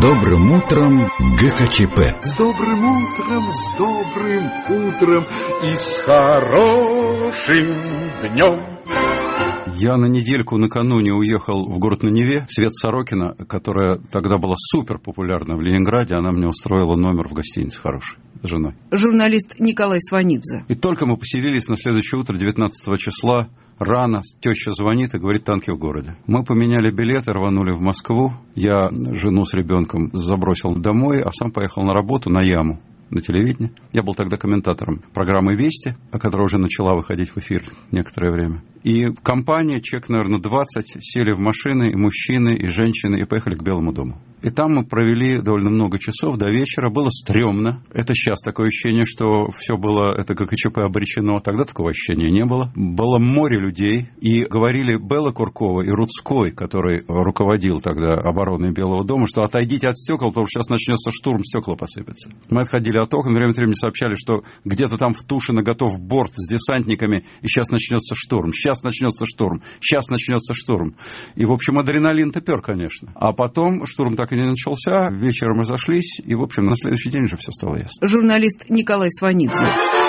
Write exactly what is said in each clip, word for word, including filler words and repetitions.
добрым утром, ГКЧП. С добрым утром, с добрым утром и с хорошим днем. Я на недельку накануне уехал в город на Неве. Свет Сорокина, которая тогда была супер популярна в Ленинграде, она мне устроила номер в гостинице хороший с женой. Журналист Николай Сванидзе. И только мы поселились, на следующее утро, девятнадцатого числа, рано, теща звонит и говорит: танки в городе. Мы поменяли билеты, рванули в Москву. Я жену с ребенком забросил домой, а сам поехал на работу на Яму, на телевидении. Я был тогда комментатором программы «Вести», которая уже начала выходить в эфир некоторое время. И компания, человек, наверное, двадцать, сели в машины, и мужчины, и женщины, и поехали к Белому дому. И там мы провели довольно много часов, до вечера. Было стрёмно. Это сейчас такое ощущение, что все было, это ГКЧП обречено. Тогда такого ощущения не было. Было море людей. И говорили Белла Куркова и Рудской, который руководил тогда обороной Белого дома, что отойдите от стекол, потому что сейчас начнется штурм, стекла посыпятся. Мы отходили от окон, время от времени сообщали, что где-то там в Тушино готов борт с десантниками, и сейчас начнется штурм. Сейчас начнется штурм. Сейчас начнется штурм. И, в общем, адреналин-то пер, конечно. А потом штурм так и не начался. Вечером мы разошлись, и, в общем, на следующий день уже все стало ясно. Журналист Николай Сванидзе.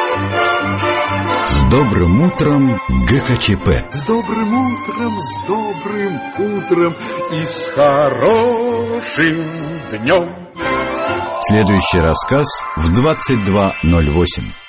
С добрым утром, ГКЧП. С добрым утром, с добрым утром и с хорошим днем. Следующий рассказ в двадцать два ноль восемь.